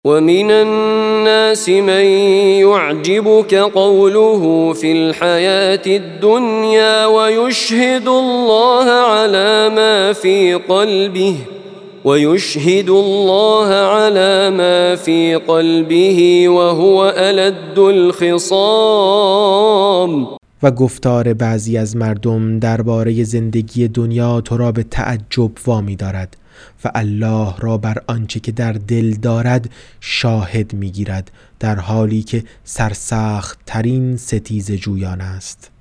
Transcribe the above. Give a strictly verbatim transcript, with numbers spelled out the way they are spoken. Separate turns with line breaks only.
ومن الناس من يعجبك قوله في الحياة الدنيا ويشهد الله على ما في قلبه ويشهد الله على ما في قلبه وهو ألد الخصام.
و گفتار بعضی از مردم درباره زندگی دنیا تو را به تعجب وامی دارد و الله را بر آنچه که در دل دارد شاهد میگیرد، در حالی که سرسخت ترین ستیزه جویان است.